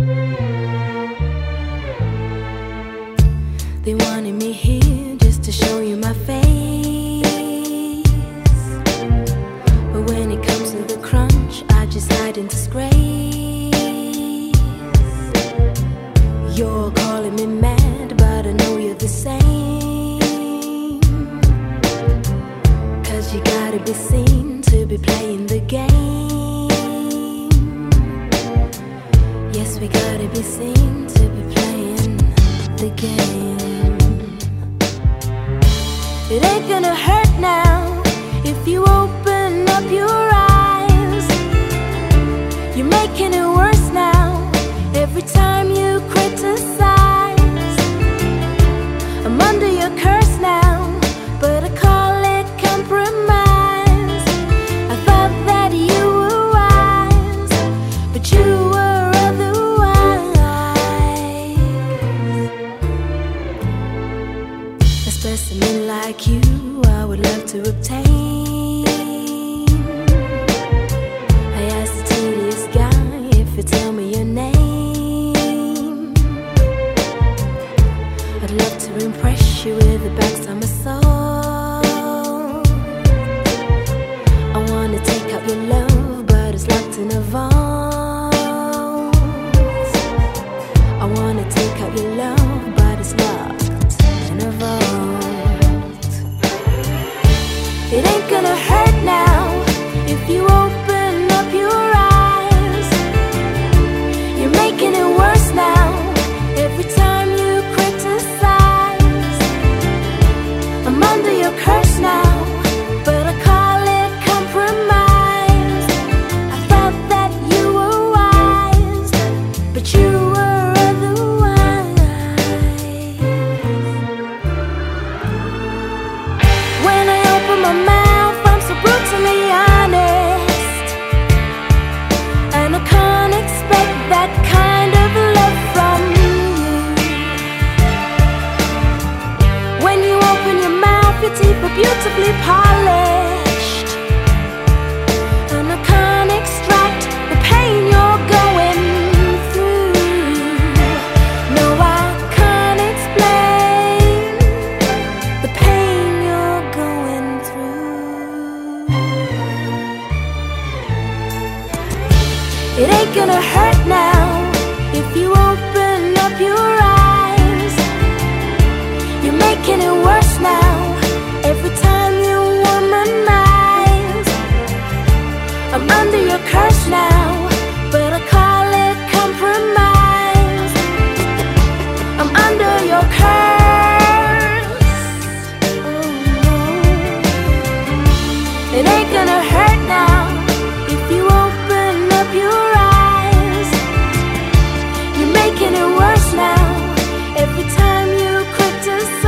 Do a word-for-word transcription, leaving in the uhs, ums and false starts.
They wanted me here just to show you my face, but when it comes to the crunch, I just hide in disgrace. You're calling me mad, but I know you're the same, 'cause you gotta be seen to be playing the game. Yes, we gotta be seen to be playing the game. It ain't gonna hurt now if you open up your eyes. You're making it worse now every time you criticize. I'm under your curse now, but I call it compromise. I thought that you were wise, but you were otherwise. A specimen like you I would love to obtain. I asked the tedious guy if you tell me your name. I'd love to impress you with the backside of my soul. I wanna take out your love, but it's locked in a vault. I wanna take out your love, but it's locked in a vault. It ain't gonna hurt now if you open up your eyes. You're making it worse now every time you criticize. I'm under your curse now, but I call it compromise. I thought that you were wise, but you were otherwise. When I open my mouth, I'm so brutally honest, and I can't expect that kind of love from you. When you open your mouth, your teeth are beautifully polished, and I can't extract the pain you're going through. No, I can't explain the pain you're going through. It ain't gonna hurt now if you open up your eyes. You're making it worse now every time you womanize. I'm under your curse now, but I call it compromise. I'm under your curse. Oh no. It ain't gonna hurt now if you open up your eyes. You're making it worse now every time you criticize.